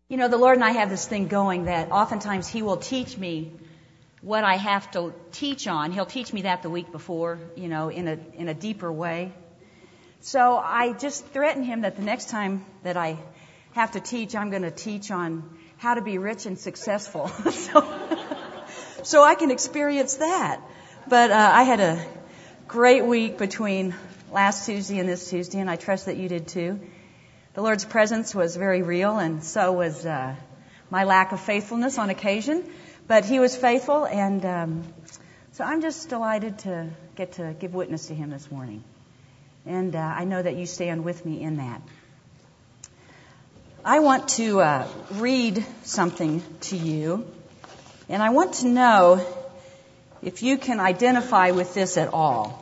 You know, the Lord and I have this thing going that oftentimes He will teach me what I have to teach on. He'll teach me that the week before, you know, in a deeper way. So I just threaten Him that the next time that I have to teach, I'm going to teach on how to be rich and successful. So I can experience that. But I had a great week between last Tuesday and this Tuesday, and I trust that you did too. The Lord's presence was very real, and so was my lack of faithfulness on occasion. But He was faithful, and so I'm just delighted to get to give witness to Him this morning. And I know that you stand with me in that. I want to read something to you, and I want to know if you can identify with this at all.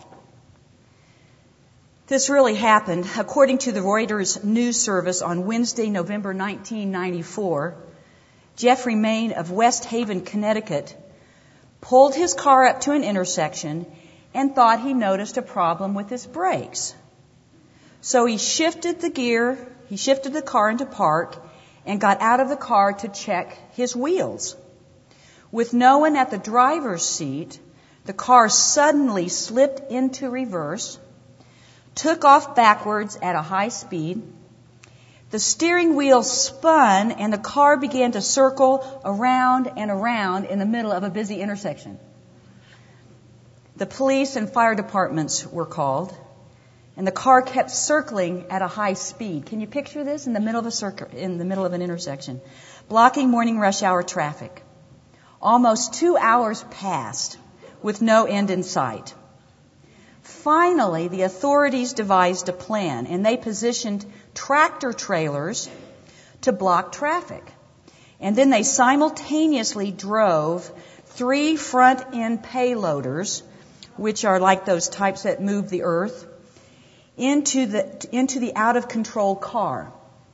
This really happened. According to the Reuters news service on Wednesday, November 1994, Jeffrey Main of West Haven, Connecticut, pulled his car up to an intersection and thought he noticed a problem with his brakes. So he shifted the car into park and got out of the car to check his wheels. With no one at the driver's seat, the car suddenly slipped into reverse, took off backwards at a high speed. The steering wheel spun and the car began to circle around and around in the middle of a busy intersection. The police and fire departments were called, and the car kept circling at a high speed. Can you picture this? In the middle of an intersection, blocking morning rush hour traffic. Almost 2 hours passed with no end in sight. Finally, the authorities devised a plan, and they positioned tractor trailers to block traffic. And then they simultaneously drove 3 front-end payloaders, which are like those types that move the earth, into the out-of-control car.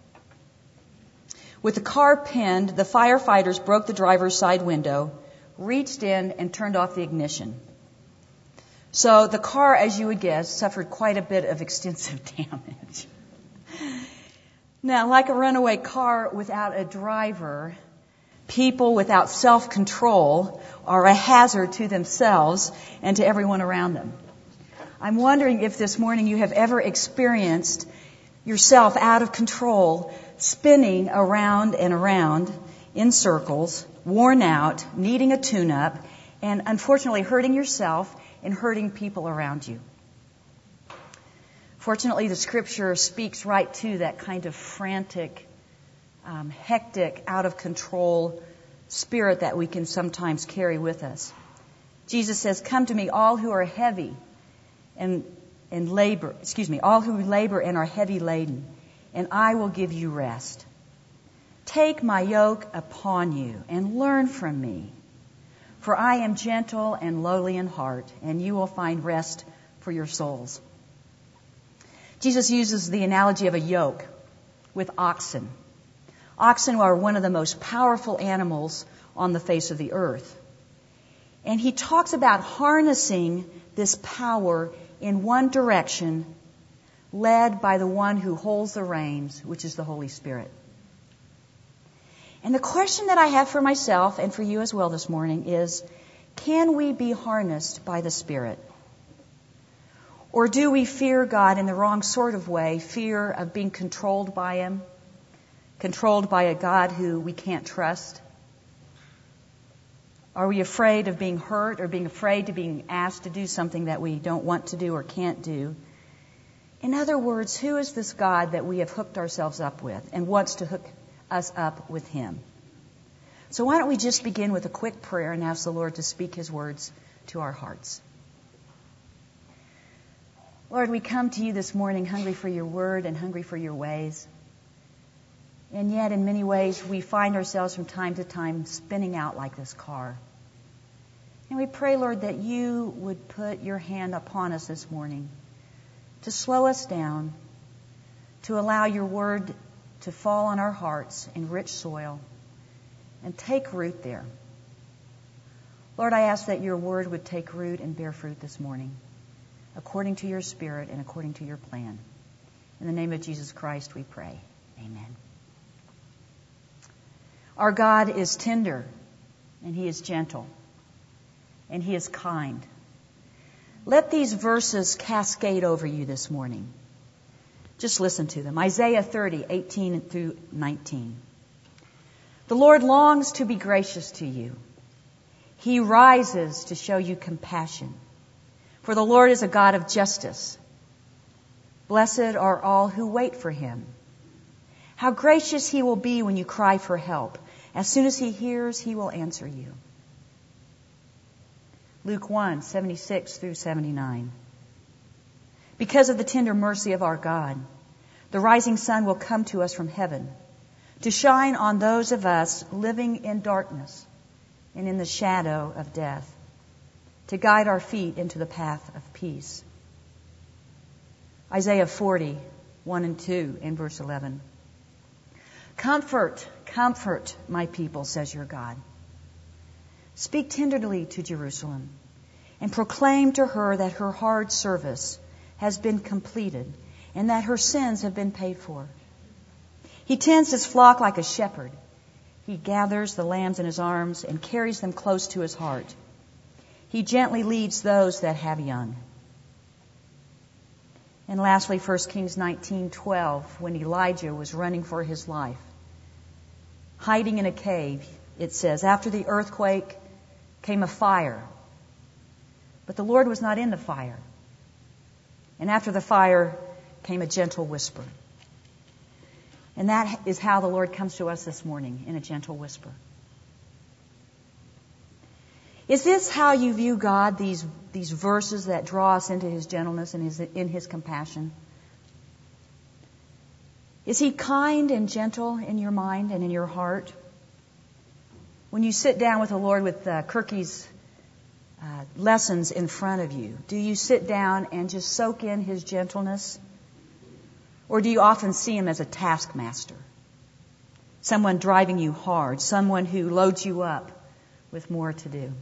With the car pinned, the firefighters broke the driver's side window, reached in, and turned off the ignition. So the car, as you would guess, suffered quite a bit of extensive damage. Now, like a runaway car without a driver, people without self-control are a hazard to themselves and to everyone around them. I'm wondering if this morning you have ever experienced yourself out of control, spinning around and around in circles, worn out, needing a tune-up, and unfortunately hurting yourself and hurting people around you. Fortunately, the Scripture speaks right to that kind of frantic, hectic, out-of-control spirit that we can sometimes carry with us. Jesus says, "Come to me, all who are heavy all who labor and are heavy laden, and I will give you rest. Take my yoke upon you and learn from me. For I am gentle and lowly in heart, and you will find rest for your souls." Jesus uses the analogy of a yoke with oxen. Oxen are one of the most powerful animals on the face of the earth. And He talks about harnessing this power in one direction, led by the one who holds the reins, which is the Holy Spirit. And the question that I have for myself and for you as well this morning is, can we be harnessed by the Spirit? Or do we fear God in the wrong sort of way, fear of being controlled by Him, controlled by a God who we can't trust? Are we afraid of being hurt or being afraid of being asked to do something that we don't want to do or can't do? In other words, who is this God that we have hooked ourselves up with and wants to hook us up with Him? So why don't we just begin with a quick prayer and ask the Lord to speak His words to our hearts. Lord, we come to you this morning hungry for your word and hungry for your ways. And yet, in many ways, we find ourselves from time to time spinning out like this car. And we pray, Lord, that you would put your hand upon us this morning to slow us down, to allow your word to fall on our hearts in rich soil and take root there. Lord, I ask that your word would take root and bear fruit this morning, according to your Spirit and according to your plan. In the name of Jesus Christ we pray. Amen. Our God is tender, and He is gentle, and He is kind. Let these verses cascade over you this morning. Just listen to them. Isaiah 30, 18 through 19. The Lord longs to be gracious to you. He rises to show you compassion. For the Lord is a God of justice. Blessed are all who wait for Him. How gracious He will be when you cry for help. As soon as He hears, He will answer you. Luke 1, 76 through 79. Because of the tender mercy of our God, the rising sun will come to us from heaven to shine on those of us living in darkness and in the shadow of death, to guide our feet into the path of peace. Isaiah 40, 1 and 2 and verse 11. Comfort, comfort my people, says your God. Speak tenderly to Jerusalem and proclaim to her that her hard service has been completed and that her sins have been paid for. He tends his flock like a shepherd. He gathers the lambs in his arms and carries them close to his heart. He gently leads those that have young. And lastly, 1 Kings 19:12, when Elijah was running for his life, hiding in a cave, it says, after the earthquake came a fire, but the Lord was not in the fire. And after the fire came a gentle whisper. And that is how the Lord comes to us this morning, in a gentle whisper. Is this how you view God, these verses that draw us into His gentleness and in His compassion? Is He kind and gentle in your mind and in your heart? When you sit down with the Lord with Kirky's lessons in front of you, do you sit down and just soak in His gentleness? Or do you often see Him as a taskmaster? Someone driving you hard, someone who loads you up with more to do.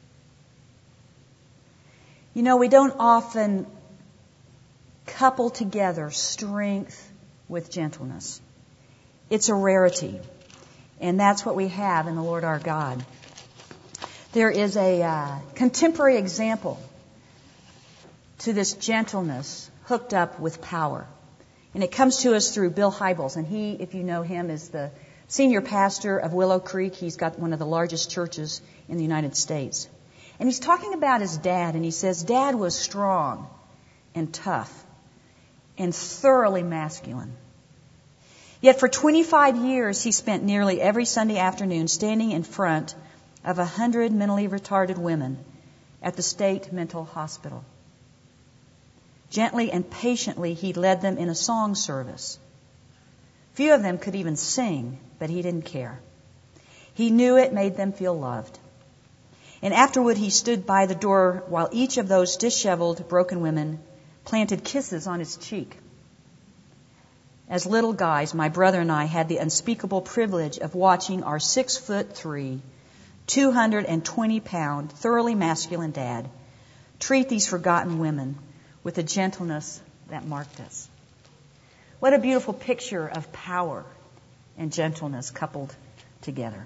You know, we don't often couple together strength with gentleness. It's a rarity. And that's what we have in the Lord our God. There is a contemporary example to this gentleness hooked up with power. And it comes to us through Bill Hybels. And he, if you know him, is the senior pastor of Willow Creek. He's got one of the largest churches in the United States. And he's talking about his dad, and he says, Dad was strong and tough and thoroughly masculine. Yet for 25 years, he spent nearly every Sunday afternoon standing in front of 100 mentally retarded women at the state mental hospital. Gently and patiently, he led them in a song service. Few of them could even sing, but he didn't care. He knew it made them feel loved. And afterward, he stood by the door while each of those disheveled, broken women planted kisses on his cheek. As little guys, my brother and I had the unspeakable privilege of watching our 6'3", 220-pound, thoroughly masculine dad treat these forgotten women with a gentleness that marked us. What a beautiful picture of power and gentleness coupled together.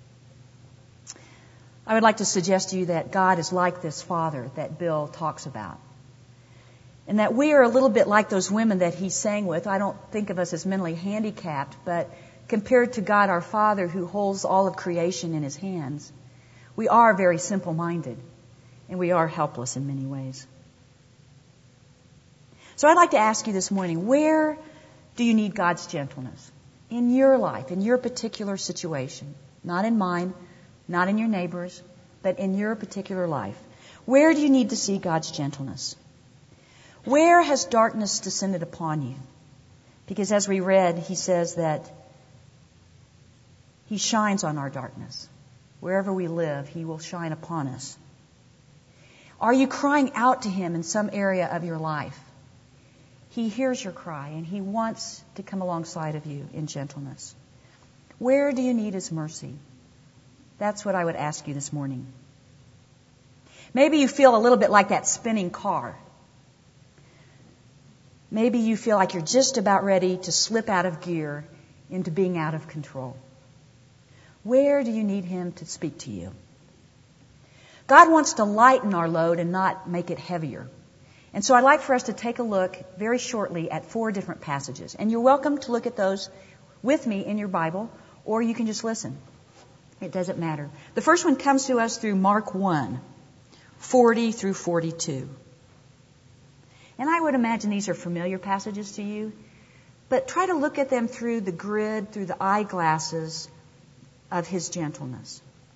I would like to suggest to you that God is like this father that Bill talks about. And that we are a little bit like those women that he sang with. I don't think of us as mentally handicapped, but compared to God our Father who holds all of creation in His hands, we are very simple-minded and we are helpless in many ways. So I'd like to ask you this morning, where do you need God's gentleness? In your life, in your particular situation. Not in mine, not in your neighbor's, but in your particular life. Where do you need to see God's gentleness? Where has darkness descended upon you? Because as we read, He says that He shines on our darkness. Wherever we live, He will shine upon us. Are you crying out to Him in some area of your life? He hears your cry, and He wants to come alongside of you in gentleness. Where do you need His mercy? That's what I would ask you this morning. Maybe you feel a little bit like that spinning car. Maybe you feel like you're just about ready to slip out of gear into being out of control. Where do you need Him to speak to you? God wants to lighten our load and not make it heavier. And so I'd like for us to take a look very shortly at 4 different passages. And you're welcome to look at those with me in your Bible, or you can just listen. It doesn't matter. The first one comes to us through Mark 1, 40 through 42. And I would imagine these are familiar passages to you, but try to look at them through the grid, through the eyeglasses of His gentleness.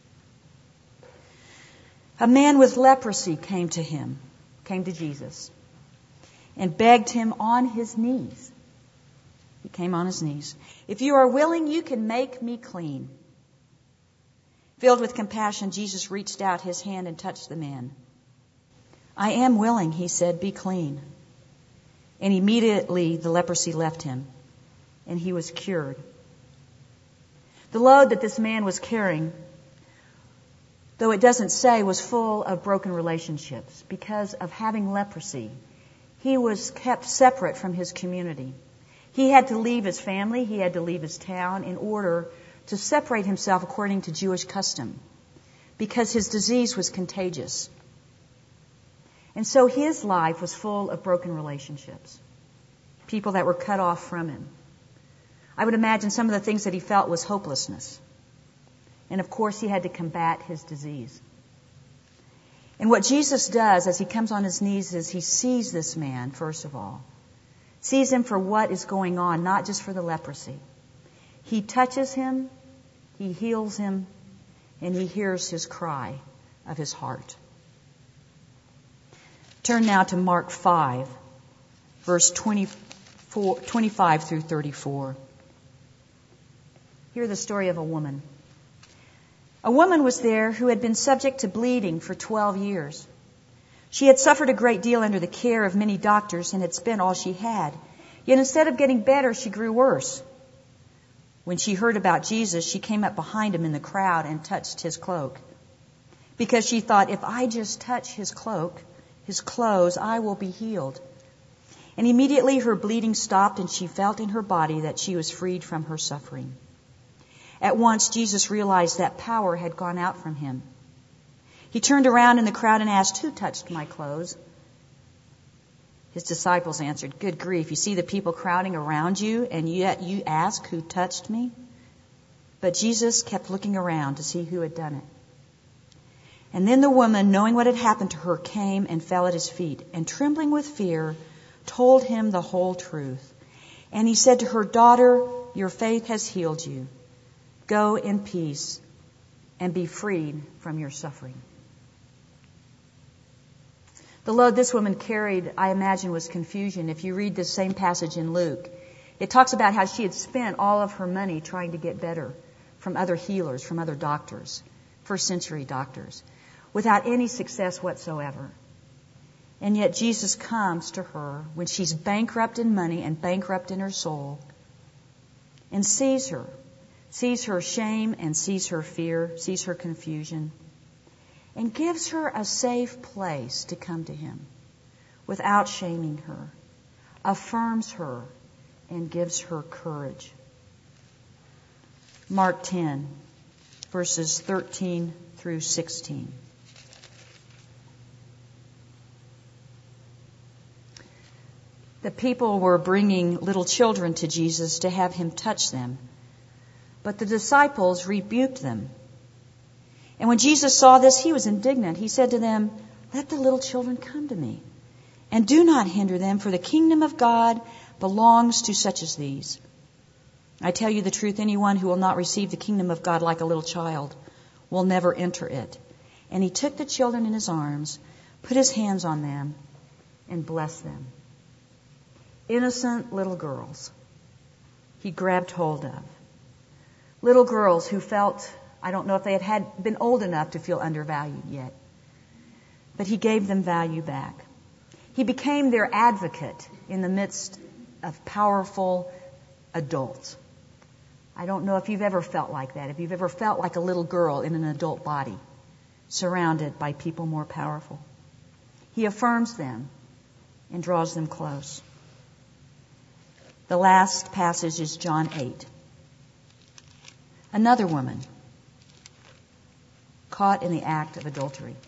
A man with leprosy came to Jesus, and begged Him on his knees. He came on his knees. If you are willing, you can make me clean. Filled with compassion, Jesus reached out His hand and touched the man. I am willing, He said, be clean. And immediately the leprosy left him, and he was cured. The load that this man was carrying, though it doesn't say, was full of broken relationships. Because of having leprosy, he was kept separate from his community. He had to leave his family, he had to leave his town in order to separate himself according to Jewish custom, because his disease was contagious. And so his life was full of broken relationships, people that were cut off from him. I would imagine some of the things that he felt was hopelessness. And of course, he had to combat his disease. And what Jesus does as He comes on His knees is He sees this man, first of all. Sees him for what is going on, not just for the leprosy. He touches him, He heals him, and He hears his cry of his heart. Turn now to Mark 5, verse 25 through 34. Hear the story of a woman. A woman was there who had been subject to bleeding for 12 years. She had suffered a great deal under the care of many doctors and had spent all she had. Yet instead of getting better, she grew worse. When she heard about Jesus, she came up behind Him in the crowd and touched His cloak. Because she thought, if I just touch His cloak, His clothes, I will be healed. And immediately her bleeding stopped, and she felt in her body that she was freed from her suffering. At once, Jesus realized that power had gone out from Him. He turned around in the crowd and asked, who touched my clothes? His disciples answered, good grief, you see the people crowding around you, and yet you ask, who touched me? But Jesus kept looking around to see who had done it. And then the woman, knowing what had happened to her, came and fell at His feet, and trembling with fear, told Him the whole truth. And He said to her, daughter, your faith has healed you. Go in peace and be freed from your suffering. The load this woman carried, I imagine, was confusion. If you read this same passage in Luke, it talks about how she had spent all of her money trying to get better from other healers, from other doctors, first century doctors, without any success whatsoever. And yet Jesus comes to her when she's bankrupt in money and bankrupt in her soul, and sees her shame and sees her fear, sees her confusion, and gives her a safe place to come to Him without shaming her, affirms her, and gives her courage. Mark 10, verses 13 through 16. The people were bringing little children to Jesus to have Him touch them, but the disciples rebuked them. And when Jesus saw this, He was indignant. He said to them, let the little children come to me, and do not hinder them, for the kingdom of God belongs to such as these. I tell you the truth, anyone who will not receive the kingdom of God like a little child will never enter it. And He took the children in His arms, put His hands on them, and blessed them. Innocent little girls He grabbed hold of. Little girls who felt, I don't know if they had been old enough to feel undervalued yet, but He gave them value back. He became their advocate in the midst of powerful adults. I don't know if you've ever felt like that, if you've ever felt like a little girl in an adult body, surrounded by people more powerful. He affirms them and draws them close. The last passage is John 8. Another woman caught in the act of adultery.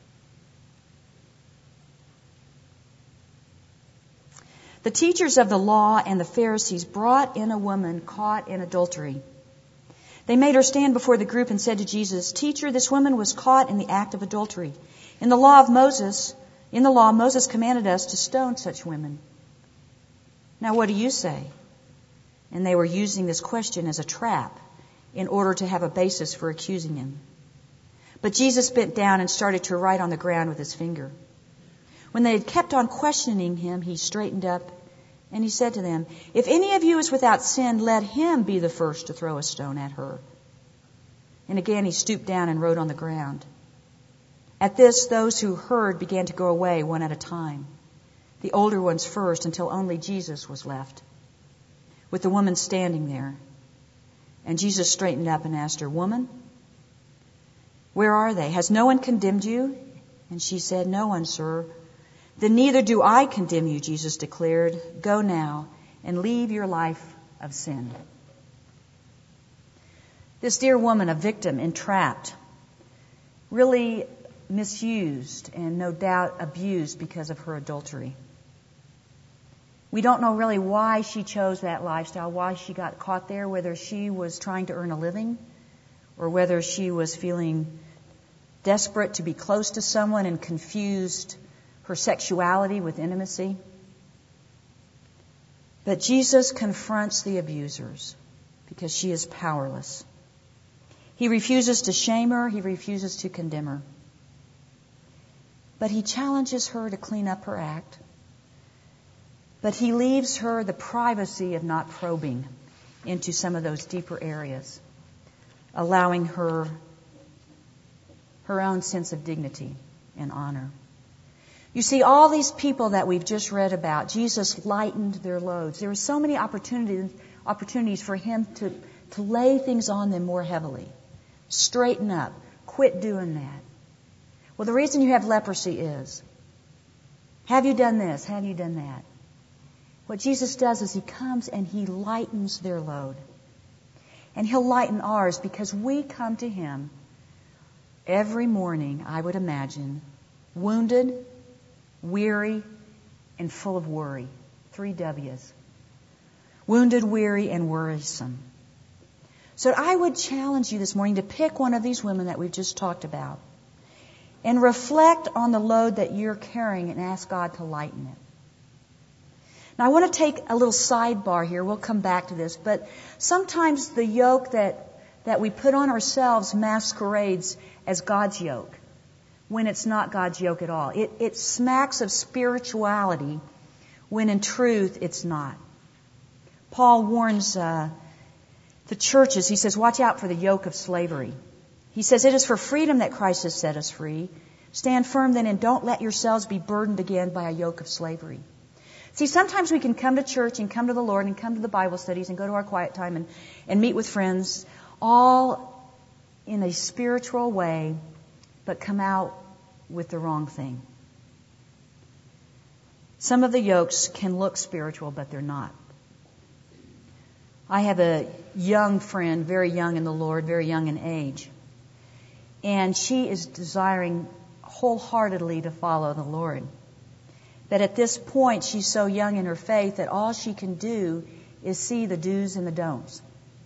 The teachers of the law and the Pharisees brought in a woman caught in adultery. They made her stand before the group and said to Jesus, "Teacher, this woman was caught in the act of adultery. In the law, Moses commanded us to stone such women. Now what do you say?" And they were using this question as a trap in order to have a basis for accusing him. But Jesus bent down and started to write on the ground with his finger. When they had kept on questioning him, he straightened up and he said to them, "If any of you is without sin, let him be the first to throw a stone at her." And again he stooped down and wrote on the ground. At this, those who heard began to go away one at a time, the older ones first, until only Jesus was left, with the woman standing there. And Jesus straightened up and asked her, "Woman, where are they? Has no one condemned you?" And she said, "No one, sir." "Then neither do I condemn you," Jesus declared. "Go now and leave your life of sin." This dear woman, a victim, entrapped, really misused and no doubt abused because of her adultery. We don't know really why she chose that lifestyle, why she got caught there, whether she was trying to earn a living or whether she was feeling desperate to be close to someone and confused her sexuality with intimacy. But Jesus confronts the abusers because she is powerless. He refuses to shame her. He refuses to condemn her. But he challenges her to clean up her act. But he leaves her the privacy of not probing into some of those deeper areas, allowing her own sense of dignity and honor. You see, all these people that we've just read about, Jesus lightened their loads. There were so many opportunities for him to lay things on them more heavily. Straighten up. Quit doing that. Well, the reason you have leprosy is, have you done this? Have you done that? What Jesus does is he comes and he lightens their load. And he'll lighten ours because we come to him every morning, I would imagine, wounded, weary, and full of worry. 3 W's. Wounded, weary, and worrisome. So I would challenge you this morning to pick one of these women that we've just talked about and reflect on the load that you're carrying and ask God to lighten it. Now I want to take a little sidebar here. We'll come back to this. But sometimes the yoke that we put on ourselves masquerades as God's yoke, when it's not God's yoke at all. It smacks of spirituality when in truth it's not. Paul warns the churches, he says, watch out for the yoke of slavery. He says, it is for freedom that Christ has set us free. Stand firm then and don't let yourselves be burdened again by a yoke of slavery. See, sometimes we can come to church and come to the Lord and come to the Bible studies and go to our quiet time and meet with friends, all in a spiritual way, but come out with the wrong thing. Some of the yokes can look spiritual, but they're not. I have a young friend, very young in the Lord, very young in age, and she is desiring wholeheartedly to follow the Lord. But at this point, she's so young in her faith that all she can do is see the do's and the don'ts.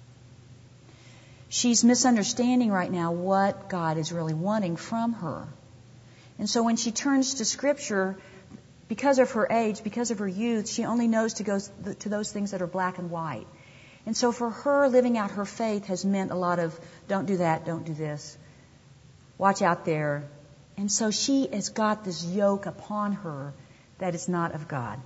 She's misunderstanding right now what God is really wanting from her. And so when she turns to Scripture, because of her age, because of her youth, she only knows to go to those things that are black and white. And so for her, living out her faith has meant a lot of, don't do that, don't do this, watch out there. And so she has got this yoke upon her that is not of God.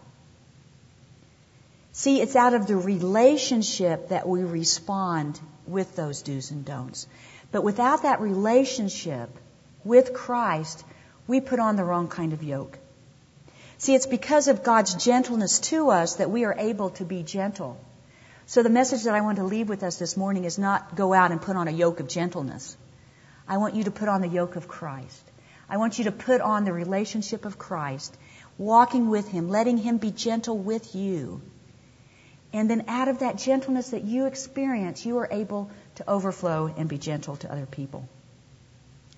See, it's out of the relationship that we respond with those do's and don'ts. But without that relationship with Christ, we put on the wrong kind of yoke. See, it's because of God's gentleness to us that we are able to be gentle. So the message that I want to leave with us this morning is not go out and put on a yoke of gentleness. I want you to put on the yoke of Christ. I want you to put on the relationship of Christ, walking with Him, letting Him be gentle with you. And then out of that gentleness that you experience, you are able to overflow and be gentle to other people.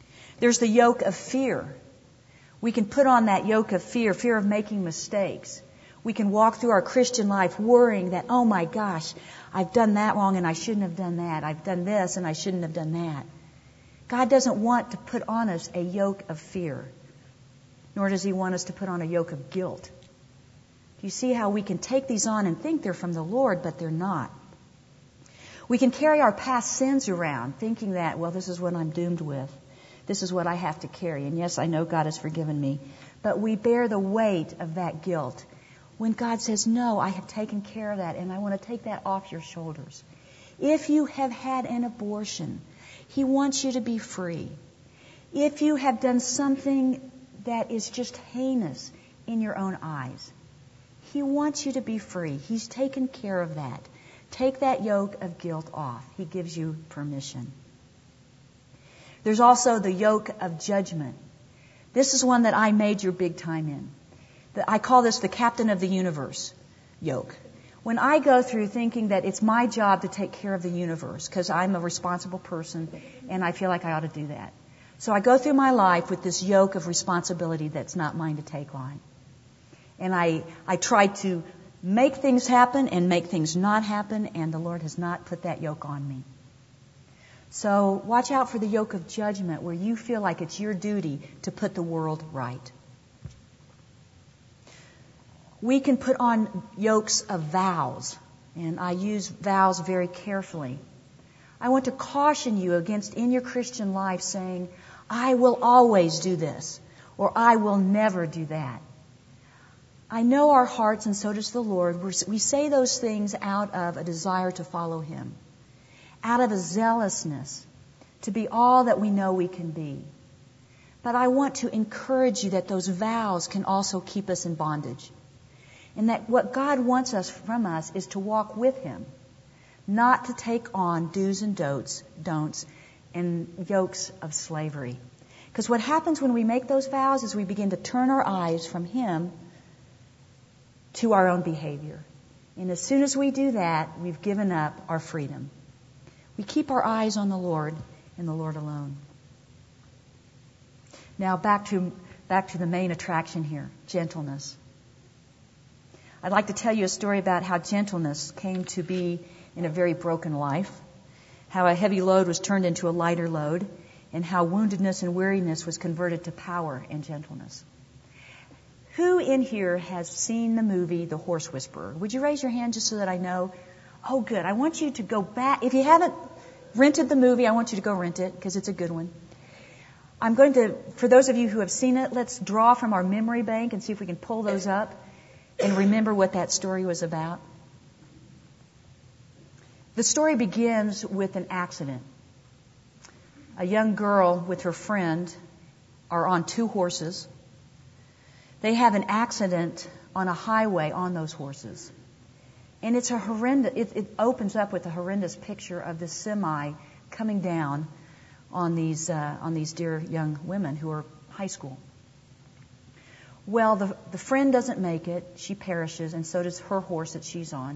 There's the yoke of fear. We can put on that yoke of fear, fear of making mistakes. We can walk through our Christian life worrying that, oh my gosh, I've done that wrong and I shouldn't have done that. I've done this and I shouldn't have done that. God doesn't want to put on us a yoke of fear, nor does He want us to put on a yoke of guilt. You see how we can take these on and think they're from the Lord, but they're not. We can carry our past sins around thinking that, well, this is what I'm doomed with. This is what I have to carry. And yes, I know God has forgiven me. But we bear the weight of that guilt. When God says, no, I have taken care of that and I want to take that off your shoulders. If you have had an abortion, He wants you to be free. If you have done something that is just heinous in your own eyes, He wants you to be free. He's taken care of that. Take that yoke of guilt off. He gives you permission. There's also the yoke of judgment. This is one that I major big time in. I call this the captain of the universe yoke. When I go through thinking that it's my job to take care of the universe because I'm a responsible person and I feel like I ought to do that. So I go through my life with this yoke of responsibility that's not mine to take on. And I try to make things happen and make things not happen, and the Lord has not put that yoke on me. So watch out for the yoke of judgment where you feel like it's your duty to put the world right. We can put on yokes of vows, and I use vows very carefully. I want to caution you against in your Christian life saying, I will always do this, or I will never do that. I know our hearts, and so does the Lord. We say those things out of a desire to follow Him, out of a zealousness to be all that we know we can be. But I want to encourage you that those vows can also keep us in bondage. And that what God wants us from us is to walk with Him, not to take on do's and don'ts and yokes of slavery. Because what happens when we make those vows is we begin to turn our eyes from Him to our own behavior. And as soon as we do that, we've given up our freedom. We keep our eyes on the Lord and the Lord alone. Now back to the main attraction here, gentleness. I'd like to tell you a story about how gentleness came to be in a very broken life, how a heavy load was turned into a lighter load, and how woundedness and weariness was converted to power and gentleness. Who in here has seen the movie The Horse Whisperer? Would you raise your hand just so that I know? Oh, good. I want you to go back. If you haven't rented the movie, I want you to go rent it because it's a good one. I'm going to, for those of you who have seen it, let's draw from our memory bank and see if we can pull those up and remember what that story was about. The story begins with an accident. A young girl with her friend are on two horses. They have an accident on a highway on those horses. And it's a horrendous, it opens up with a horrendous picture of this semi coming down on these dear young women who are high school. Well, the friend doesn't make it. She perishes, and so does her horse that she's on.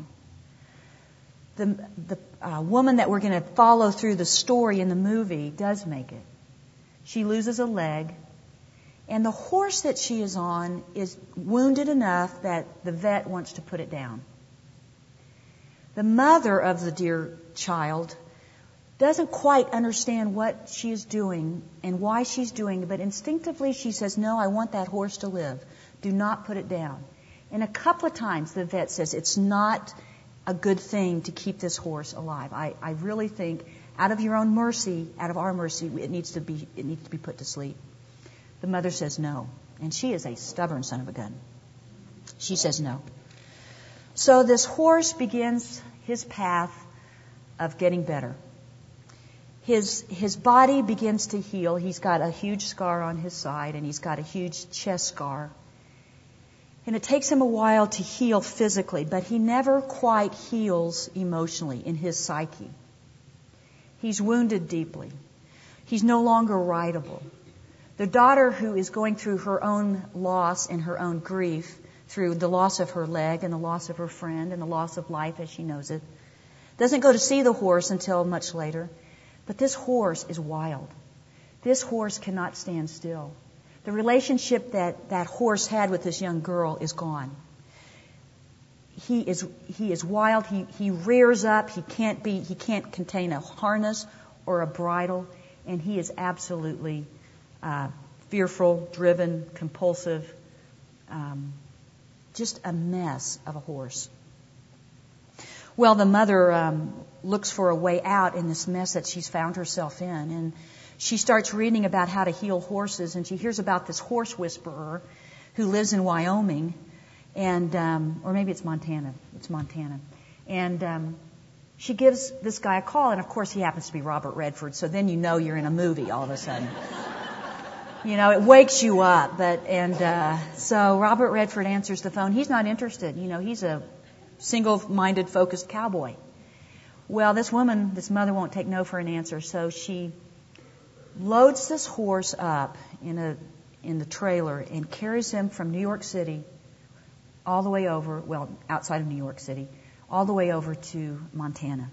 The woman that we're going to follow through the story in the movie does make it. She loses a leg, and the horse that she is on is wounded enough that the vet wants to put it down. The mother of the dear child doesn't quite understand what she is doing and why she's doing it, but instinctively she says, no, I want that horse to live. Do not put it down. And a couple of times the vet says, it's not a good thing to keep this horse alive. I really think out of your own mercy, out of our mercy, it needs to be put to sleep. The mother says no. And she is a stubborn son of a gun. She says no. So this horse begins his path of getting better. His body begins to heal. He's got a huge scar on his side, and he's got a huge chest scar. And it takes him a while to heal physically, but he never quite heals emotionally in his psyche. He's wounded deeply. He's no longer rideable. The daughter, who is going through her own loss and her own grief, through the loss of her leg and the loss of her friend and the loss of life as she knows it, doesn't go to see the horse until much later. But this horse is wild. this horse cannot stand still. The relationship that horse had with this young girl is gone. He is wild. He rears up. He can't contain a harness or a bridle, and he is absolutely fearful, driven, compulsive, just a mess of a horse. Well, the mother looks for a way out in this mess that she's found herself in, and she starts reading about how to heal horses, and she hears about this horse whisperer who lives in Wyoming, and or maybe it's Montana. It's Montana. And she gives this guy a call, and of course he happens to be Robert Redford, so then you know you're in a movie all of a sudden. You know, it wakes you up. So Robert Redford answers the phone. He's not interested. You know, he's a single-minded, focused cowboy. Well, this mother won't take no for an answer, so she loads this horse up in the trailer and carries him from New York City all the way over, well, outside of New York City, all the way over to Montana.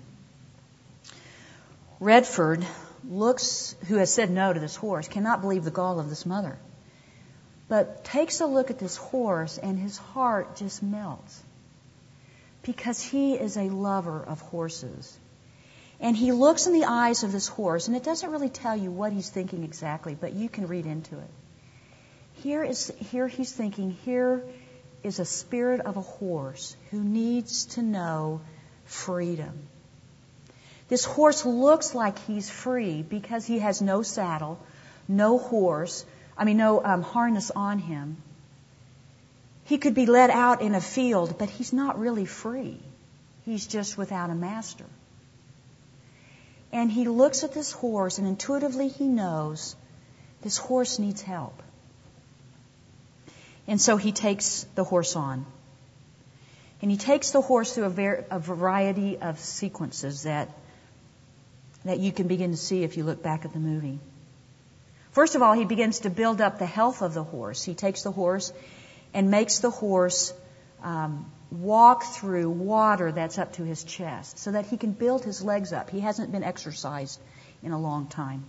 Redford who has said no to this horse, cannot believe the gall of this mother, but takes a look at this horse and his heart just melts because he is a lover of horses. And he looks in the eyes of this horse, and it doesn't really tell you what he's thinking exactly, but you can read into it. Here he's thinking, here is a spirit of a horse who needs to know freedom. This horse looks like he's free because he has no saddle, no harness on him. He could be led out in a field, but he's not really free. He's just without a master. And he looks at this horse, and intuitively he knows this horse needs help. And so he takes the horse on. And he takes the horse through a variety of sequences that you can begin to see if you look back at the movie. First of all, he begins to build up the health of the horse. He takes the horse and makes the horse walk through water that's up to his chest so that he can build his legs up. He hasn't been exercised in a long time.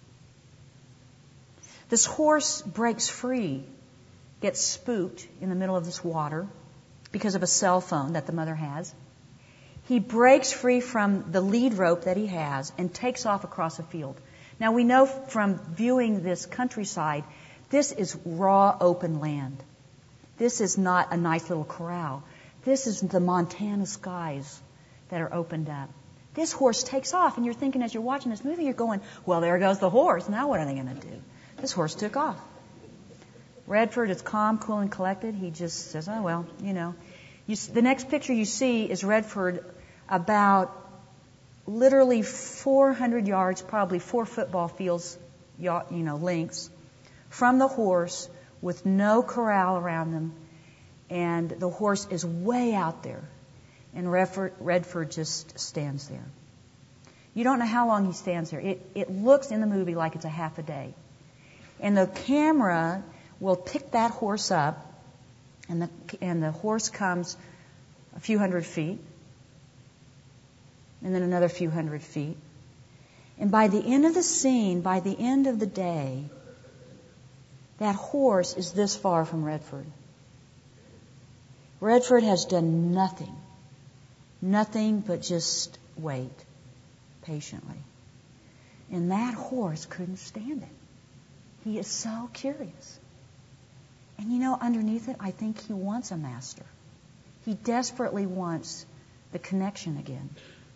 This horse breaks free, gets spooked in the middle of this water because of a cell phone that the mother has. He breaks free from the lead rope that he has and takes off across a field. Now we know from viewing this countryside, this is raw open land. This is not a nice little corral. This is the Montana skies that are opened up. This horse takes off, and you're thinking as you're watching this movie, you're going, well, there goes the horse. Now what are they going to do? This horse took off. Redford is calm, cool, and collected. He just says, oh, well, you know. The next picture you see is Redford about literally 400 yards, probably 4 football fields, lengths, from the horse with no corral around them. And the horse is way out there. And Redford just stands there. You don't know how long he stands there. It looks in the movie like it's a half a day. And the camera will pick that horse up, and the horse comes a few hundred feet, and then another few hundred feet. And by the end of the scene, by the end of the day, that horse is this far from Redford. Redford has done nothing but just wait patiently. And that horse couldn't stand it. He is so curious. And underneath it, I think he wants a master. He desperately wants the connection again.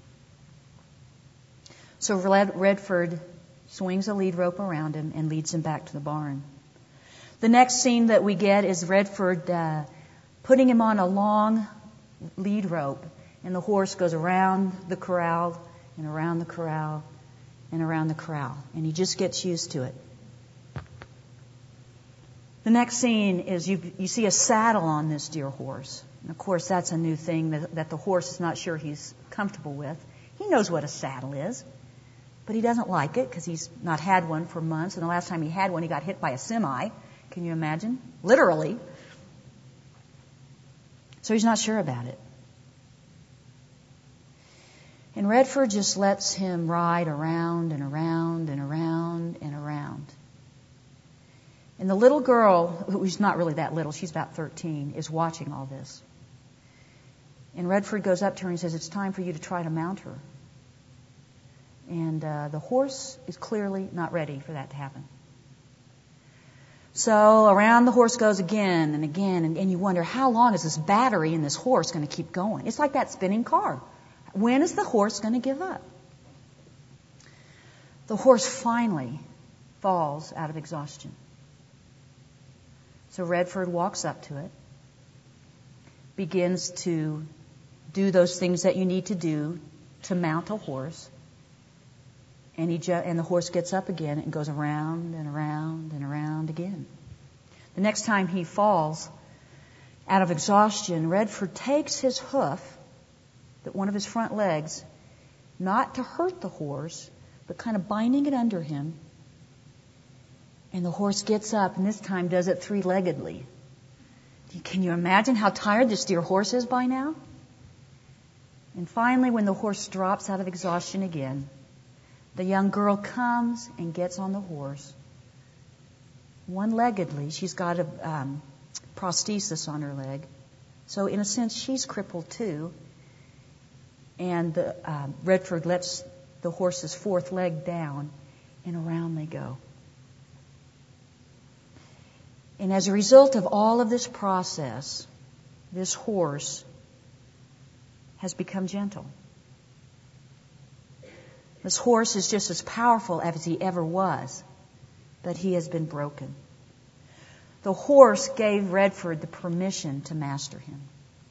So Redford swings a lead rope around him and leads him back to the barn. The next scene that we get is Redford putting him on a long lead rope, and the horse goes around the corral and around the corral and around the corral, and he just gets used to it. The next scene is you see a saddle on this dear horse. And of course, that's a new thing that the horse is not sure he's comfortable with. He knows what a saddle is, but he doesn't like it because he's not had one for months, and the last time he had one, he got hit by a semi. Can you imagine? Literally. So he's not sure about it. And Redford just lets him ride around and around and around and around. And the little girl, who's not really that little, she's about 13, is watching all this. And Redford goes up to her and says, it's time for you to try to mount her. And the horse is clearly not ready for that to happen. So around the horse goes again and again, and you wonder, how long is this battery in this horse going to keep going? It's like that spinning car. When is the horse going to give up? The horse finally falls out of exhaustion. So Redford walks up to it, begins to do those things that you need to do to mount a horse, and the horse gets up again and goes around and around and around again. The next time he falls out of exhaustion, Redford takes his hoof, one of his front legs, not to hurt the horse, but kind of binding it under him. And the horse gets up, and this time does it three-leggedly. Can you imagine how tired this dear horse is by now? And finally, when the horse drops out of exhaustion again, the young girl comes and gets on the horse, one-leggedly. She's got a prosthesis on her leg. So in a sense, she's crippled too. And Redford lets the horse's fourth leg down, and around they go. And as a result of all of this process, this horse has become gentle. This horse is just as powerful as he ever was, but he has been broken. The horse gave Redford the permission to master him.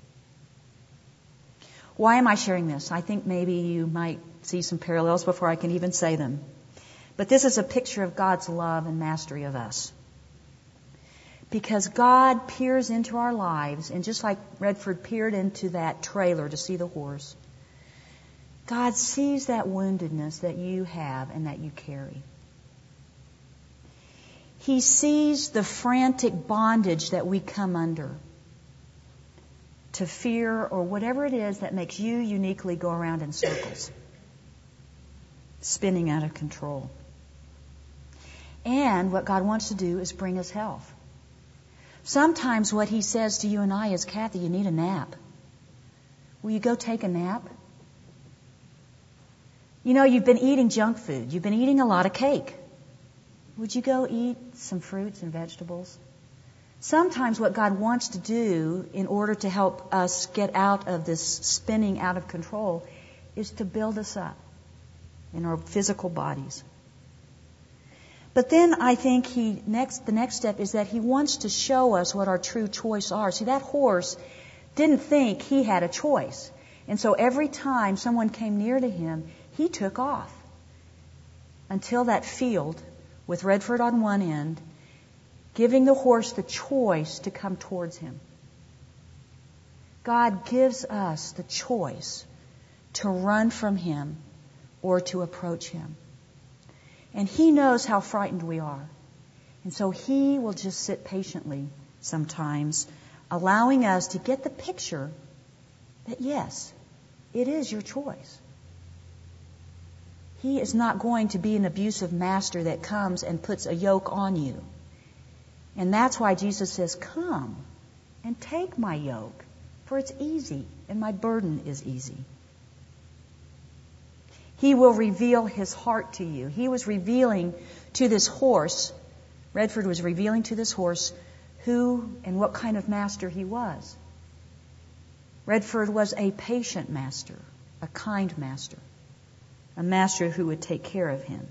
Why am I sharing this? I think maybe you might see some parallels before I can even say them. But this is a picture of God's love and mastery of us. Because God peers into our lives, and just like Redford peered into that trailer to see the horse, God sees that woundedness that you have and that you carry. He sees the frantic bondage that we come under to fear or whatever it is that makes you uniquely go around in circles, spinning out of control. And what God wants to do is bring us health. Sometimes what He says to you and I is, Kathy, you need a nap. Will you go take a nap? You know, you've been eating junk food. You've been eating a lot of cake. Would you go eat some fruits and vegetables? Sometimes what God wants to do in order to help us get out of this spinning out of control is to build us up in our physical bodies. But then I think the next step is that He wants to show us what our true choices are. See, that horse didn't think he had a choice. And so every time someone came near to him, he took off until that field with Redford on one end, giving the horse the choice to come towards him. God gives us the choice to run from Him or to approach Him. And He knows how frightened we are. And so He will just sit patiently sometimes, allowing us to get the picture that, yes, it is your choice. He is not going to be an abusive master that comes and puts a yoke on you. And that's why Jesus says, come and take my yoke, for it's easy and my burden is easy. He will reveal His heart to you. He was revealing to this horse, Redford was revealing to this horse who and what kind of master he was. Redford was a patient master, a kind master, a master who would take care of him.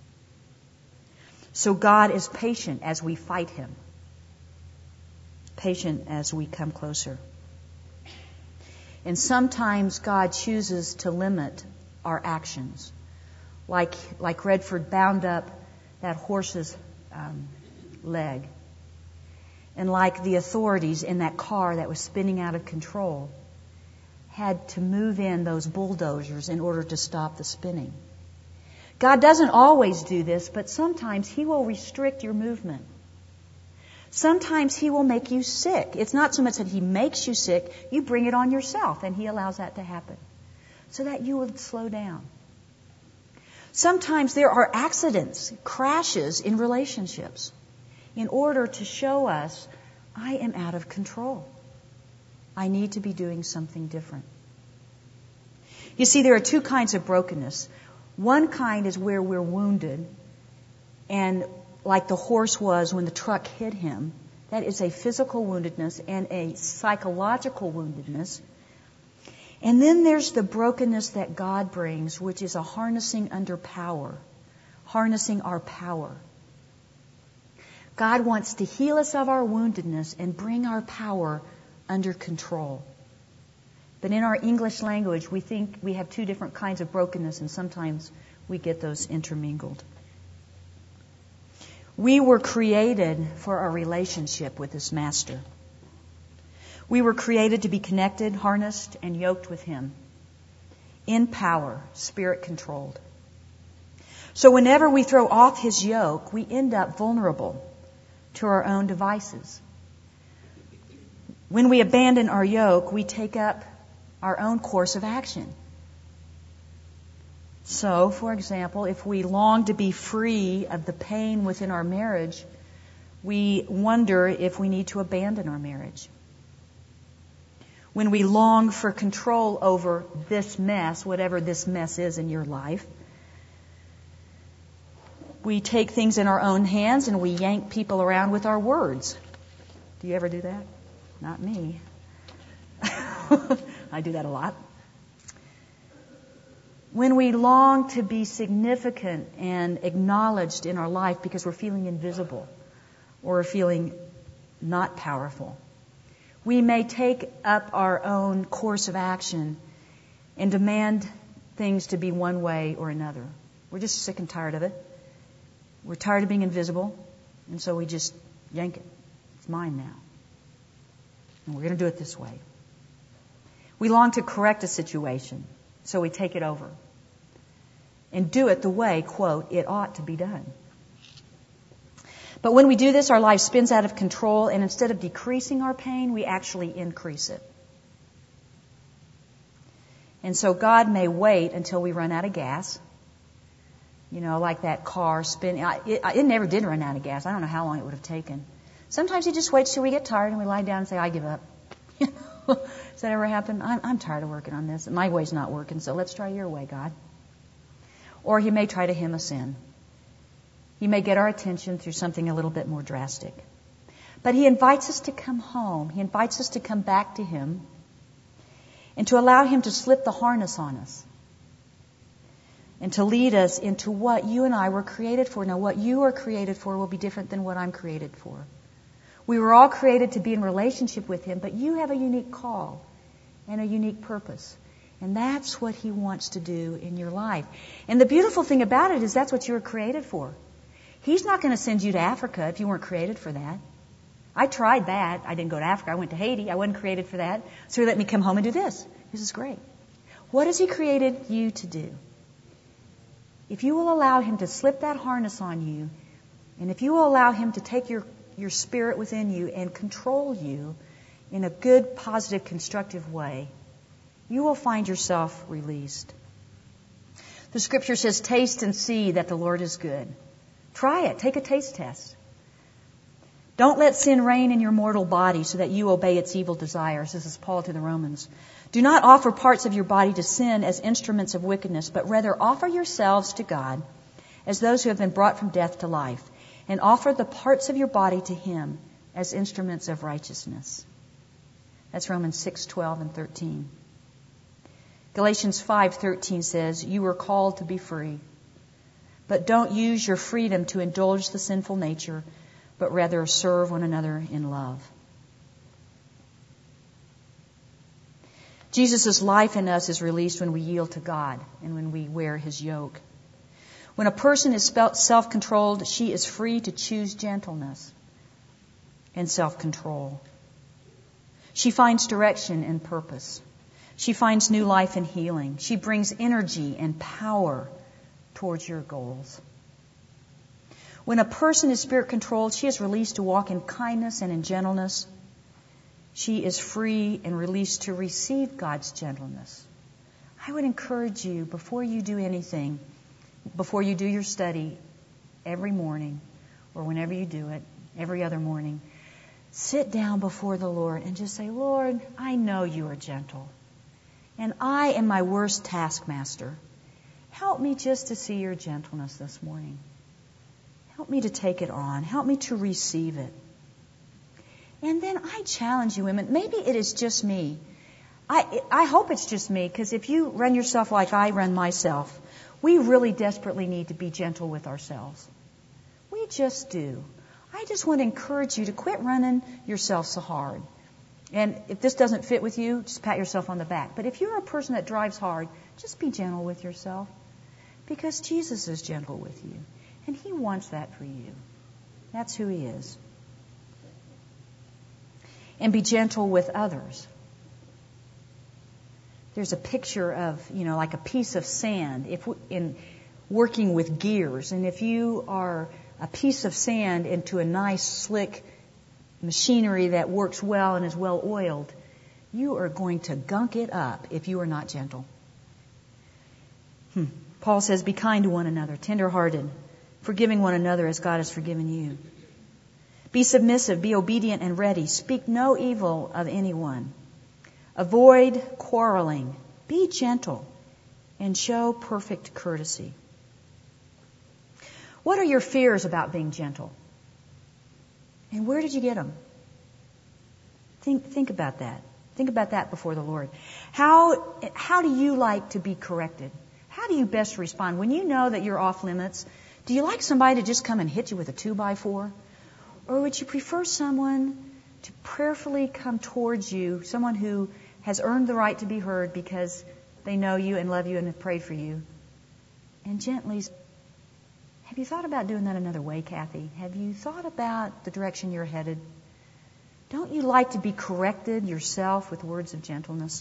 So God is patient as we fight Him, patient as we come closer. And sometimes God chooses to limit our actions, like Redford bound up that horse's leg, and like the authorities in that car that was spinning out of control had to move in those bulldozers in order to stop the spinning. God doesn't always do this, but sometimes He will restrict your movement. Sometimes He will make you sick. It's not so much that He makes you sick, you bring it on yourself, and He allows that to happen so that you will slow down. Sometimes there are accidents, crashes in relationships. in order to show us, I am out of control. I need to be doing something different. You see, there are two kinds of brokenness. One kind is where we're wounded, and like the horse was when the truck hit him, that is a physical woundedness and a psychological woundedness. And then there's the brokenness that God brings, which is a harnessing under power, harnessing our power. God wants to heal us of our woundedness and bring our power under control. But in our English language, we think we have two different kinds of brokenness, and sometimes we get those intermingled. We were created for a relationship with this Master. We were created to be connected, harnessed, and yoked with Him. In power, Spirit-controlled. So whenever we throw off His yoke, we end up vulnerable to our own devices. When we abandon our yoke, we take up our own course of action. So, for example, if we long to be free of the pain within our marriage, we wonder if we need to abandon our marriage. When we long for control over this mess, whatever this mess is in your life, we take things in our own hands and we yank people around with our words. Do you ever do that? Not me. I do that a lot. When we long to be significant and acknowledged in our life because we're feeling invisible or feeling not powerful, we may take up our own course of action and demand things to be one way or another. We're just sick and tired of it. We're tired of being invisible, and so we just yank it. It's mine now. And we're going to do it this way. We long to correct a situation, so we take it over and do it the way, quote, it ought to be done. But when we do this, our life spins out of control, and instead of decreasing our pain, we actually increase it. And so God may wait until we run out of gas. You know, like that car spinning. It never did run out of gas. I don't know how long it would have taken. Sometimes He just waits till we get tired and we lie down and say, I give up. Does that ever happen? I'm tired of working on this. My way's not working, so let's try your way, God. Or He may try to hem us in. He may get our attention through something a little bit more drastic. But He invites us to come home. He invites us to come back to Him and to allow Him to slip the harness on us and to lead us into what you and I were created for. Now, what you are created for will be different than what I'm created for. We were all created to be in relationship with Him, but you have a unique call and a unique purpose. And that's what He wants to do in your life. And the beautiful thing about it is that's what you were created for. He's not going to send you to Africa if you weren't created for that. I tried that. I didn't go to Africa. I went to Haiti. I wasn't created for that. So He let me come home and do this. This is great. What has He created you to do? If you will allow Him to slip that harness on you, and if you will allow Him to take your spirit within you and control you in a good, positive, constructive way, you will find yourself released. The Scripture says, taste and see that the Lord is good. Try it. Take a taste test. Don't let sin reign in your mortal body so that you obey its evil desires. This is Paul to the Romans. Do not offer parts of your body to sin as instruments of wickedness, but rather offer yourselves to God as those who have been brought from death to life, and offer the parts of your body to Him as instruments of righteousness. That's Romans 6:12 and 13. Galatians 5:13 says, you were called to be free, but don't use your freedom to indulge the sinful nature, but rather serve one another in love. Jesus' life in us is released when we yield to God and when we wear His yoke. When a person is self-controlled, she is free to choose gentleness and self-control. She finds direction and purpose. She finds new life and healing. She brings energy and power towards your goals. When a person is spirit-controlled, she is released to walk in kindness and in gentleness. She is free and released to receive God's gentleness. I would encourage you, before you do anything, before you do your study every morning or whenever you do it, every other morning, sit down before the Lord and just say, Lord, I know you are gentle, and I am my worst taskmaster. Help me just to see your gentleness this morning. Help me to take it on. Help me to receive it. And then I challenge you women, maybe it is just me. I hope it's just me, because if you run yourself like I run myself, we really desperately need to be gentle with ourselves. We just do. I just want to encourage you to quit running yourself so hard. And if this doesn't fit with you, just pat yourself on the back. But if you're a person that drives hard, just be gentle with yourself, because Jesus is gentle with you. And He wants that for you. That's who He is. And be gentle with others. There's a picture of, like a piece of sand in working with gears. And if you are a piece of sand into a nice, slick machinery that works well and is well oiled, you are going to gunk it up if you are not gentle. Paul says, be kind to one another, tender-hearted, forgiving one another as God has forgiven you. Be submissive, be obedient and ready. Speak no evil of anyone. Avoid quarreling. Be gentle and show perfect courtesy. What are your fears about being gentle? And where did you get them? Think about that. Think about that before the Lord. How do you like to be corrected? How do you best respond? When you know that you're off limits, do you like somebody to just come and hit you with a 2x4? Or would you prefer someone to prayerfully come towards you, someone who has earned the right to be heard because they know you and love you and have prayed for you, and gently, have you thought about doing that another way, Kathy? Have you thought about the direction you're headed? Don't you like to be corrected yourself with words of gentleness?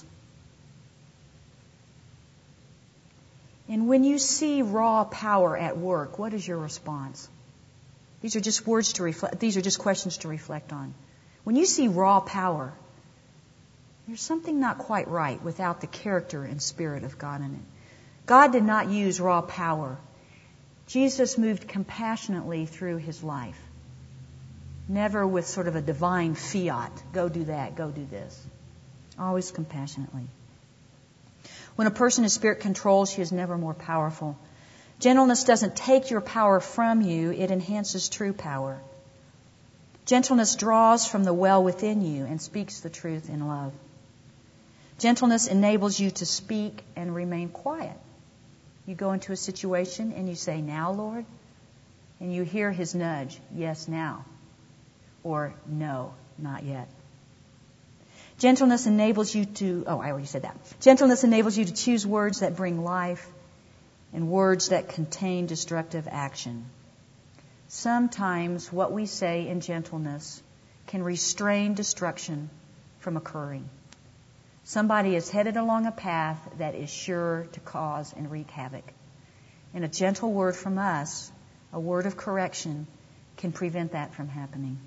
And when you see raw power at work, what is your response? These are just words to reflect. These are just questions to reflect on. When you see raw power, there's something not quite right without the character and spirit of God in it. God did not use raw power. Jesus moved compassionately through His life. Never with sort of a divine fiat. Go do that, go do this. Always compassionately. When a person is spirit controlled, she is never more powerful. Gentleness doesn't take your power from you, it enhances true power. Gentleness draws from the well within you and speaks the truth in love. Gentleness enables you to speak and remain quiet. You go into a situation and you say, now, Lord, and you hear His nudge, yes, now, or no, not yet. Gentleness enables you to, I already said that. Gentleness enables you to choose words that bring life and words that contain destructive action. Sometimes what we say in gentleness can restrain destruction from occurring. Somebody is headed along a path that is sure to cause and wreak havoc. And a gentle word from us, a word of correction, can prevent that from happening.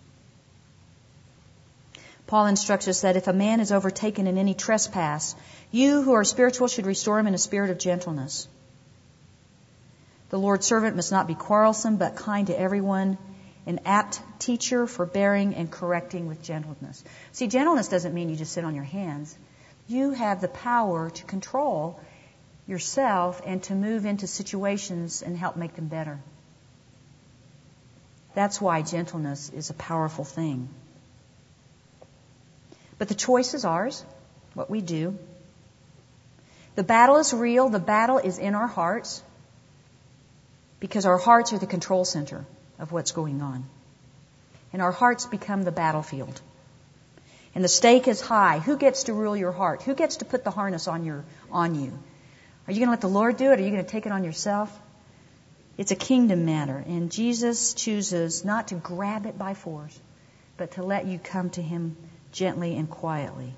Paul instructs us that if a man is overtaken in any trespass, you who are spiritual should restore him in a spirit of gentleness. The Lord's servant must not be quarrelsome, but kind to everyone, an apt teacher, forbearing and correcting with gentleness. See, gentleness doesn't mean you just sit on your hands. You have the power to control yourself and to move into situations and help make them better. That's why gentleness is a powerful thing. But the choice is ours, what we do. The battle is real. The battle is in our hearts, because our hearts are the control center of what's going on. And our hearts become the battlefield. And the stake is high. Who gets to rule your heart? Who gets to put the harness on you? Are you going to let the Lord do it, or are you going to take it on yourself? It's a kingdom matter. And Jesus chooses not to grab it by force, but to let you come to Him gently and quietly.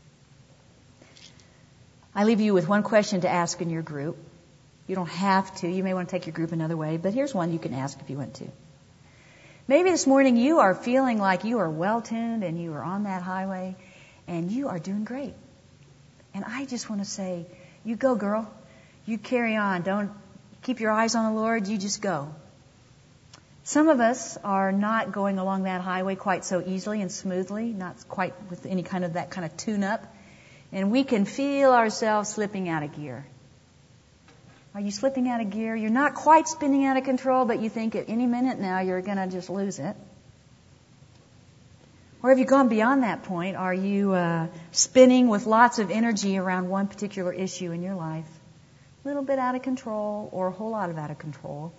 I leave you with one question to ask in your group. You don't have to. You may want to take your group another way, but here's one you can ask if you want to. Maybe this morning you are feeling like you are well-tuned and you are on that highway and you are doing great. And I just want to say, you go, girl. You carry on. Don't keep your eyes on the Lord. You just go. Some of us are not going along that highway quite so easily and smoothly, not quite with any kind of that kind of tune-up. And we can feel ourselves slipping out of gear. Are you slipping out of gear? You're not quite spinning out of control, but you think at any minute now you're going to just lose it. Or have you gone beyond that point? Are you spinning with lots of energy around one particular issue in your life? A little bit out of control or a whole lot of out of control?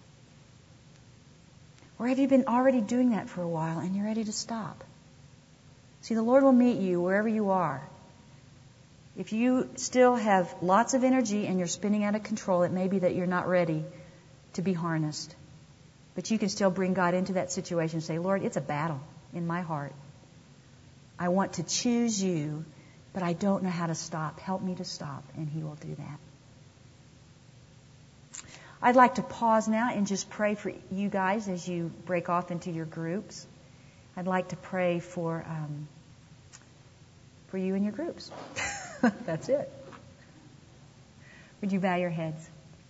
Or have you been already doing that for a while and you're ready to stop? See, the Lord will meet you wherever you are. If you still have lots of energy and you're spinning out of control, it may be that you're not ready to be harnessed. But you can still bring God into that situation and say, Lord, it's a battle in my heart. I want to choose you, but I don't know how to stop. Help me to stop, and He will do that. I'd like to pause now and just pray for you guys as you break off into your groups. I'd like to pray for you and your groups. That's it. Would you bow your heads?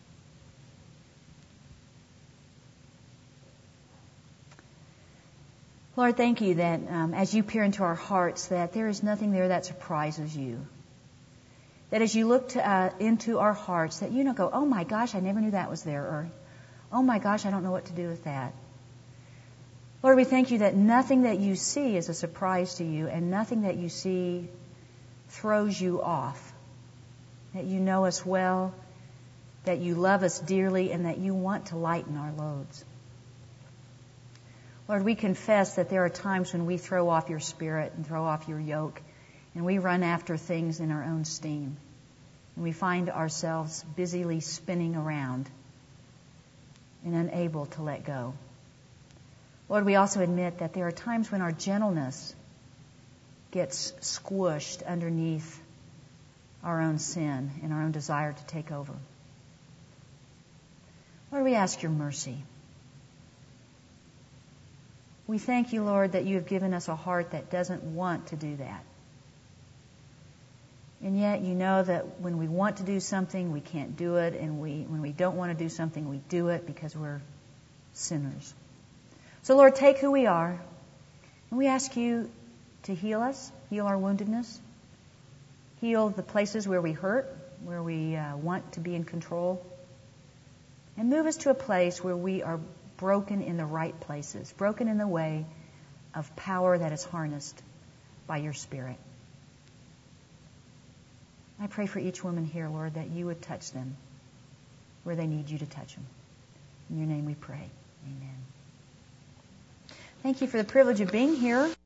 Lord, thank you that as you peer into our hearts, that there is nothing there that surprises you. That as you look into our hearts, that you don't go, oh my gosh, I never knew that was there, or oh my gosh, I don't know what to do with that. Lord, we thank you that nothing that you see is a surprise to you, and nothing that you see throws you off. That you know us well, that you love us dearly, and that you want to lighten our loads. Lord, we confess that there are times when we throw off your Spirit and throw off your yoke, and we run after things in our own steam. And we find ourselves busily spinning around and unable to let go. Lord, we also admit that there are times when our gentleness gets squished underneath our own sin and our own desire to take over. Lord, we ask your mercy. We thank you, Lord, that you have given us a heart that doesn't want to do that. And yet you know that when we want to do something, we can't do it. And when we don't want to do something, we do it because we're sinners. So, Lord, take who we are, and we ask you to heal us, heal our woundedness, heal the places where we hurt, where we want to be in control, and move us to a place where we are broken in the right places, broken in the way of power that is harnessed by your Spirit. I pray for each woman here, Lord, that you would touch them where they need you to touch them. In your name we pray. Amen. Thank you for the privilege of being here.